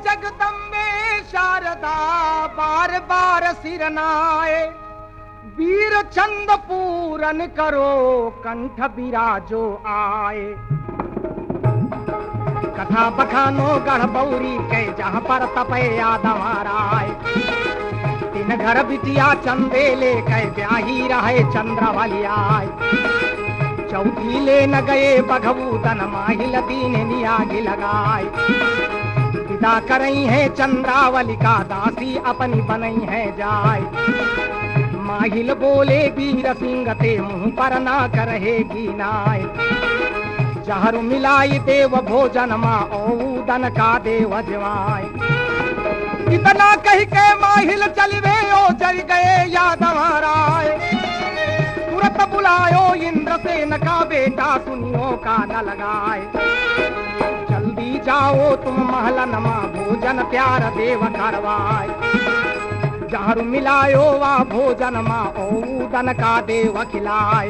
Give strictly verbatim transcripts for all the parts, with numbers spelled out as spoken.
जगदम्बे शारदा बार बार सिर नाए, वीर चंद पूरन करो कंठ बिराजो आए। कथा बखानो गढ़ बौरी के जहाँ पर तपे यादवाराय, तीन घर बिटिया चंदेले के ब्याही रहे चंद्रवलियाय। चौथी ले न गए बघबूतन माहिल दीन नियागी लगाए, विदा करई है चंद्रावली का दासी अपनी बनई है जाय। माहिल बोले वीर सिंह ते मुंह पर ना करहेगी नाय, जहर मिलाई देव भोजन माँ औदन का देव जवाय। इतना कह के माहिल चलिवे ओ जल गए यादवाराय, तुरंत बुलायो इंद्रसेन का बेटा सुनियो का न लगाए। जल्दी जाओ तुम महलन माँ भोजन प्यार देव करवाए, जहर मिलायो वा भोजन माँ औदन का देव खिलाए।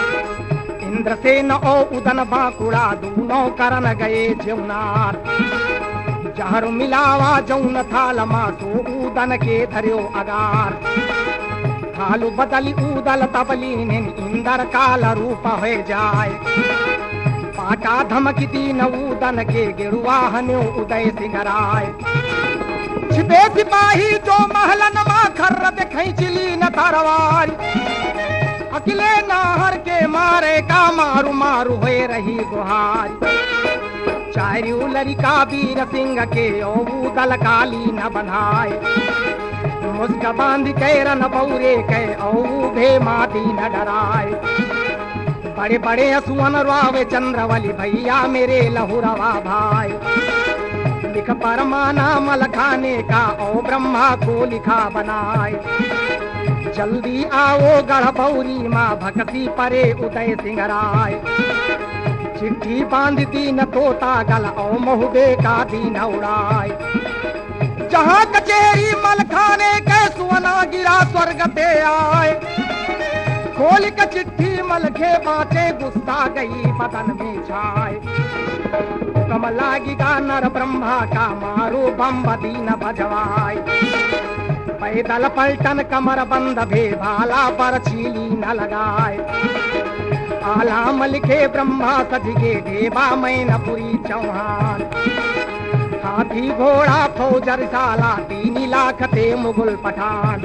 इंद्रसेन ओ उदन बांकुड़ा दूनों करन गए जौनार, जहर मिलावा जौन थाल माँ तो उदन के धर्यो अगार। थालु बदली उदल तबलीन इंदर काल रूप हो जाए, पाटा धमकी दीन उदन के गिरुआ हन्यो उदय सिंगराय। छिपे सिपाही जो महलन माँ खर्र देखई चिली न तरवार, अकेले नाहर के मारे का मारू मारू होए रही गुहार। चारू लड़का वीर सिंह के ओ दल काली न बंधाए, मुस्क बांध के रन बौरे के औ भे माती न डराए। बड़े बड़े असुअन रावे चंद्रवली भैया मेरे लहुरवा भाई, लिख परमाना मल खाने का ओ ब्रह्मा को लिखा बनाए। जल्दी आओ गढ़ बौरी माँ भक्ति परे उदय सिंगराय, चिट्ठी बांध दीन तोता गल ओ महुबे का दीन उड़ाए। जहाँ कचेरी मल खाने के सुवना गिरा स्वर्ग ते आए, खोल के चिट्ठी मल के बाँचे गुस्सा गई बदन में छाए। कम लागिगा नर ब्रह्मा का मारो बम दीन भजवाए, पैदल पलटन कमर बंद भे भाला पर छीली न लगाए। आलाम लिखे ब्रह्मा सजगे देवा मैनपुरी चौहान, हाथी घोड़ा फौजर साला तीन लाख थे मुगल पठान।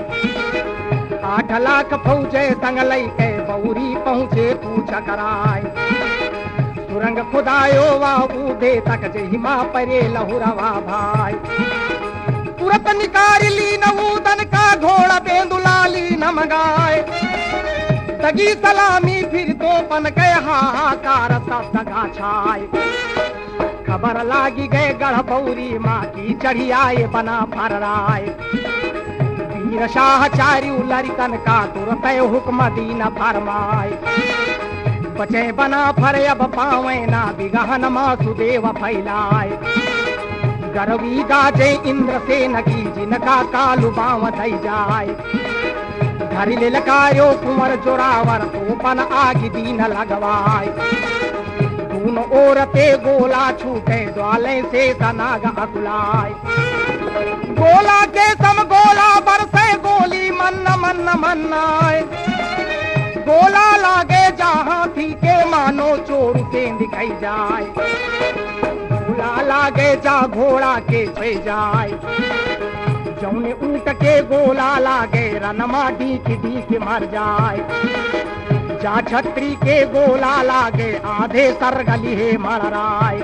आठ लाख फौजे संगलई के बौरी पहुँचे पूछ कराए, सुरंग खुदायो वा ऊधे तक जहिमा परे लहुरवा भाई। तुरंत निकाल ली न उदन का घोड़ा बेंदुलाली न मंगाए, दगी सलामी फिर तो पन गए हाहाकार सब दगा छाए। खबर लागी गए गढ़ बौरी माँ की चढ़ी आए बना फर्राए, वीर शाह चारू लड़कन का तुरंत हुक्म दीन फरमाए। बचे बना फर अब पावे ना बिगहन मासुदेव फैलाए, गर्वी गाजे इंद्रसेन की जिनका कालु बाव दई जाए। घर ले लकायो कुंवर जोरावर तोपन आग दीन लगवाए, दोनों औरते गोला छूटे द्वाले से तनाग अकुलाए। गोला के सम गोला बरसे गोली मन्न मन्न मन्नाए, गोला लागे जहाँ थी के मानो चोर के दिखाई जाए। गोला लागे जा घोड़ा के छे जाए, जौने ऊँट के गोला लागे रनमा डीक डीक मर जाए। जा छत्री के गोला लागे आधे सरगली है मराए,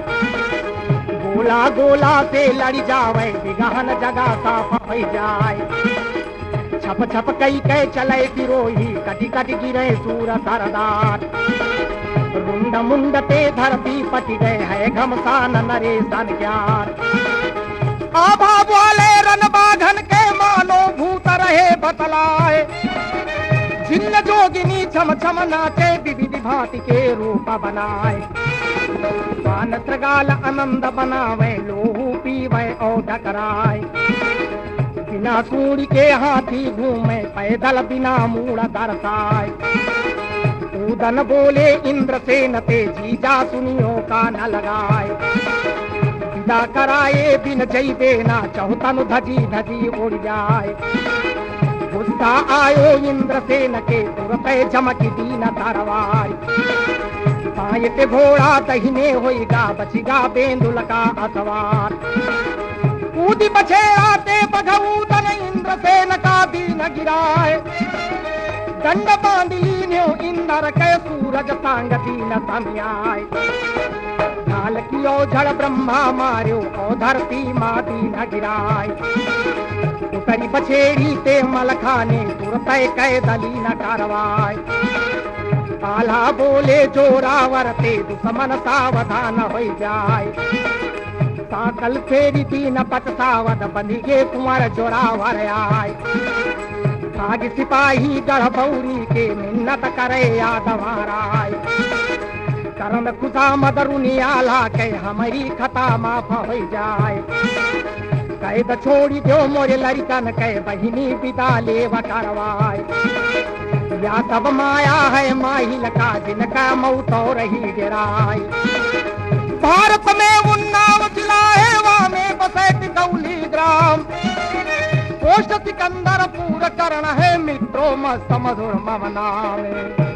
गोला गोला से लड़ जावे बिगहन जगह साफ हो जाए। छप छप कई के चले फिरोही कटी कटी गिरे सूर सरदार, रुंड मुंड ते धरती पटी गए है घमसान नरेशन ज्ञान। आभा वाले रन बाघन के मानो भूत रहे बतलाए, जिन्न जोगिनी छम छम नाचे विविध भांति के रूप बनाए। पान त्रगाल आनंद बनावे लोहू पीवे और डकराए, बिना सूरी के हाथी घूमे पैदल बिना मूड़ दरसाए। उदन बोले इंद्रसेन ते जीजा सुनियो का न लगाए, पूजा कराए बिन जई देना चहु तनु धजी धजी उड़ जाए। गुस्सा आयो इंद्रसेन के तुरते चमकी दीन तरवार। बाएं ते घोड़ा दहिने होइगा बचिगा बेंदुल का अतवार। कूदी बछे आते बघऊ तन इंद्रसेन का दीन गिराए। दंड बांध लीन्यो इंद्र के सूरज तांग दीन तमियाए। काल कियो झड़ ब्रह्मा मार्यो ओ धरती माँ दीन गिराए। उतरी बछेड़ी ते मलखाने तुरते कै दलीन करवाए। काला बोले जोरावर ते दुश्मन सावधान हो जाए। साकल फेरी दीन पट सावध बंधिगे कुंवर जोरावर आए। भाग सिपाही गढ़ बौरी के मिन्नत करे यादवाराय। करन खुदा मदरुनियाला के हमारी खता माफ हो जाए। कैद छोड़ी दो मोरे लड़कन के बहिनी पिता लेव करवाए। या सब माया है माहिल का जिनका मौत हो रही गिराए। भारत में उन्नाव जिला है वहाँ में बसे टिकौली ग्राम। पोस्ट सिकंदर पूर करण है मित्रों मस्त मधुर मम नाम।